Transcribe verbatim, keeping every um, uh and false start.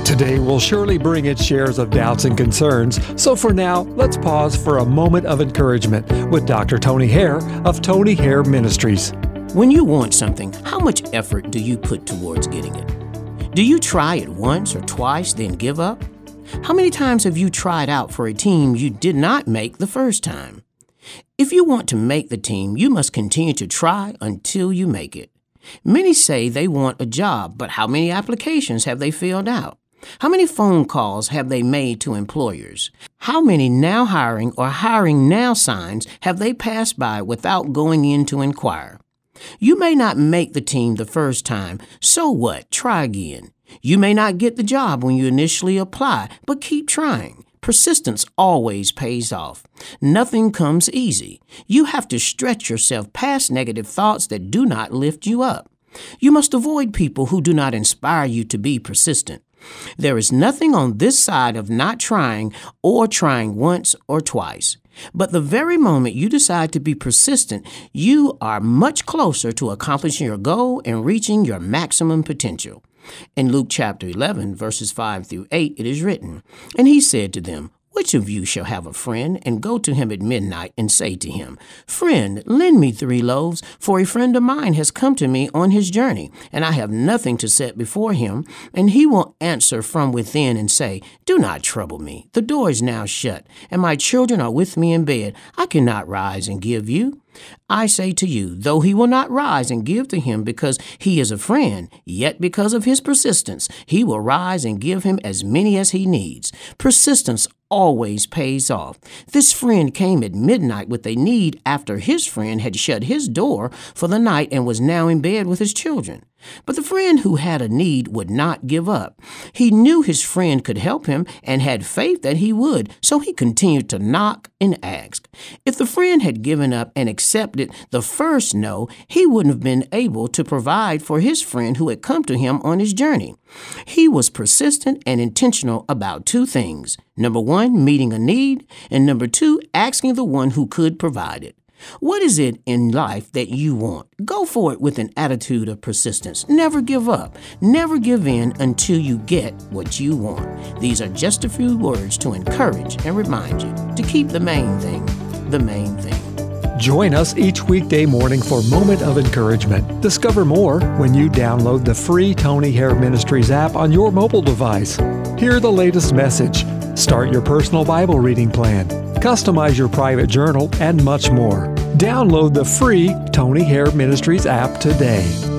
Today will surely bring its shares of doubts and concerns, so for now, let's pause for a moment of encouragement with Doctor Tony Hare of Tony Hare Ministries. When you want something, how much effort do you put towards getting it? Do you try it once or twice, then give up? How many times have you tried out for a team you did not make the first time? If you want to make the team, you must continue to try until you make it. Many say they want a job, but how many applications have they filled out? How many phone calls have they made to employers? How many now hiring or hiring now signs have they passed by without going in to inquire? You may not make the team the first time, so what? Try again. You may not get the job when you initially apply, but keep trying. Persistence always pays off. Nothing comes easy. You have to stretch yourself past negative thoughts that do not lift you up. You must avoid people who do not inspire you to be persistent. There is nothing on this side of not trying or trying once or twice. But the very moment you decide to be persistent, you are much closer to accomplishing your goal and reaching your maximum potential. In Luke chapter eleven, verses five through eight, it is written, "And he said to them, Which of you shall have a friend, and go to him at midnight, and say to him, Friend, lend me three loaves, for a friend of mine has come to me on his journey, and I have nothing to set before him. And he will answer from within and say, Do not trouble me. The door is now shut, and my children are with me in bed. I cannot rise and give you. I say to you, though he will not rise and give to him because he is a friend, yet because of his persistence, he will rise and give him as many as he needs. Persistence always pays off. This friend came at midnight with a need after his friend had shut his door for the night and was now in bed with his children. But the friend who had a need would not give up. He knew his friend could help him and had faith that he would, so he continued to knock and ask. If the friend had given up and accepted the first no, he wouldn't have been able to provide for his friend who had come to him on his journey. He was persistent and intentional about two things. Number one, meeting a need, and number two, asking the one who could provide it. What is it in life that you want? Go for it with an attitude of persistence. Never give up. Never give in until you get what you want. These are just a few words to encourage and remind you to keep the main thing, the main thing. Join us each weekday morning for Moment of Encouragement. Discover more when you download the free Tony Hare Ministries app on your mobile device. Hear the latest message. Start your personal Bible reading plan. Customize your private journal and much more. Download the free Tony Hare Ministries app today.